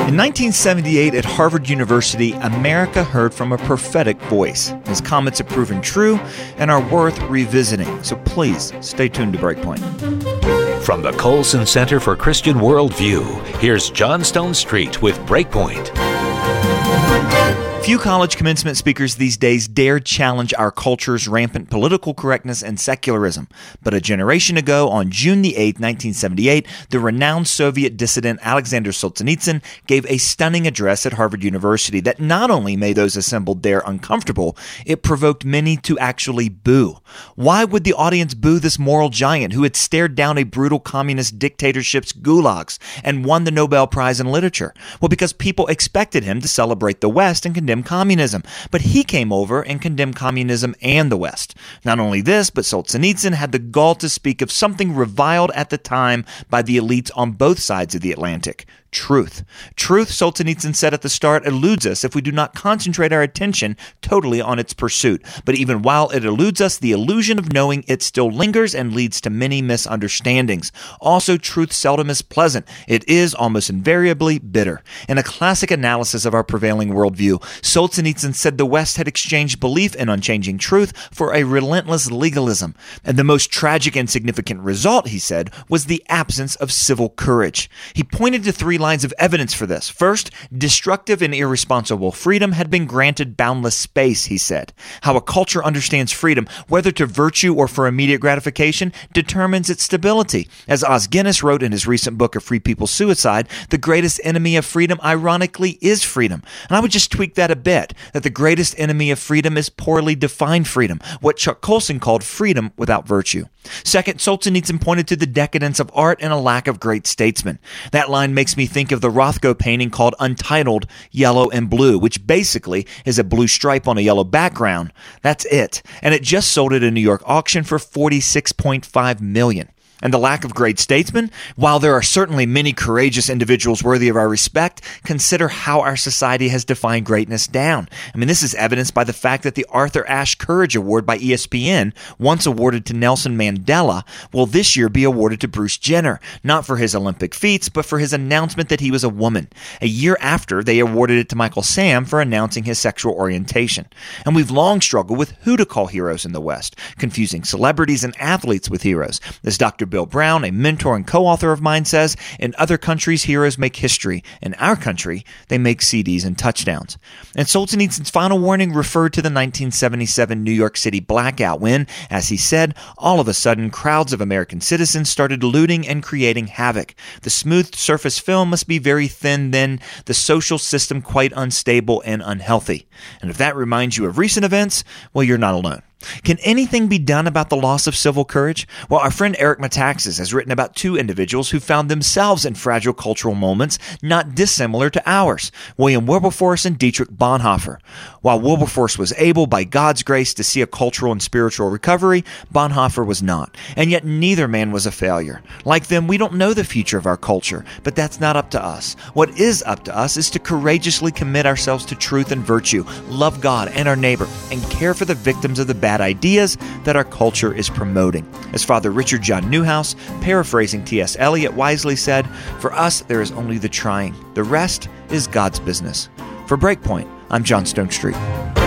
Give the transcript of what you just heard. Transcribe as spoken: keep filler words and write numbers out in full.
In nineteen seventy-eight at Harvard University, America heard from a prophetic voice. His comments have proven true and are worth revisiting, so please stay tuned to Breakpoint. From the Colson Center for Christian Worldview, here's John Stonestreet with Breakpoint. Few college commencement speakers these days dare challenge our culture's rampant political correctness and secularism. But a generation ago, on June the eighth, nineteen seventy-eight, the renowned Soviet dissident Alexander Solzhenitsyn gave a stunning address at Harvard University that not only made those assembled there uncomfortable, it provoked many to actually boo. Why would the audience boo this moral giant who had stared down a brutal communist dictatorship's gulags and won the Nobel Prize in Literature? Well, because people expected him to celebrate the West and condemn communism, but he came over and condemned communism and the West. Not only this, but Solzhenitsyn had the gall to speak of something reviled at the time by the elites on both sides of the Atlantic. Truth. Truth, Solzhenitsyn said at the start, eludes us if we do not concentrate our attention totally on its pursuit. But even while it eludes us, the illusion of knowing it still lingers and leads to many misunderstandings. Also, truth seldom is pleasant. It is almost invariably bitter. In a classic analysis of our prevailing worldview, Solzhenitsyn said the West had exchanged belief in unchanging truth for a relentless legalism. And the most tragic and significant result, he said, was the absence of civil courage. He pointed to three lines of evidence for this. First, destructive and irresponsible freedom had been granted boundless space, he said. How a culture understands freedom, whether to virtue or for immediate gratification, determines its stability. As Os Guinness wrote in his recent book of Free People's Suicide, the greatest enemy of freedom, ironically, is freedom. And I would just tweak that a bit, that the greatest enemy of freedom is poorly defined freedom, what Chuck Colson called freedom without virtue. Second, Solzhenitsyn pointed to the decadence of art and a lack of great statesmen. That line makes me think of the Rothko painting called Untitled, Yellow and Blue, which basically is a blue stripe on a yellow background. That's it. And it just sold at a New York auction for forty-six point five million dollars. And the lack of great statesmen? While there are certainly many courageous individuals worthy of our respect, consider how our society has defined greatness down. I mean, this is evidenced by the fact that the Arthur Ashe Courage Award by E S P N, once awarded to Nelson Mandela, will this year be awarded to Bruce Jenner, not for his Olympic feats, but for his announcement that he was a woman. A year after, they awarded it to Michael Sam for announcing his sexual orientation. And we've long struggled with who to call heroes in the West, confusing celebrities and athletes with heroes. As Doctor Bill Brown, a mentor and co-author of mine, says, in other countries, heroes make history. In our country, they make C Ds and touchdowns. And Solzhenitsyn's final warning referred to the nineteen seventy-seven New York City blackout when, as he said, all of a sudden, crowds of American citizens started looting and creating havoc. The smooth surface film must be very thin then, the social system quite unstable and unhealthy. And if that reminds you of recent events, well, you're not alone. Can anything be done about the loss of civil courage? Well, our friend Eric Metaxas has written about two individuals who found themselves in fragile cultural moments not dissimilar to ours, William Wilberforce and Dietrich Bonhoeffer. While Wilberforce was able, by God's grace, to see a cultural and spiritual recovery, Bonhoeffer was not. And yet neither man was a failure. Like them, we don't know the future of our culture, but that's not up to us. What is up to us is to courageously commit ourselves to truth and virtue, love God and our neighbor, and care for the victims of the bad ideas that our culture is promoting. As Father Richard John Newhouse, paraphrasing T S Eliot, wisely said, "For us, there is only the trying. The rest is God's business." For Breakpoint, I'm John Stonestreet.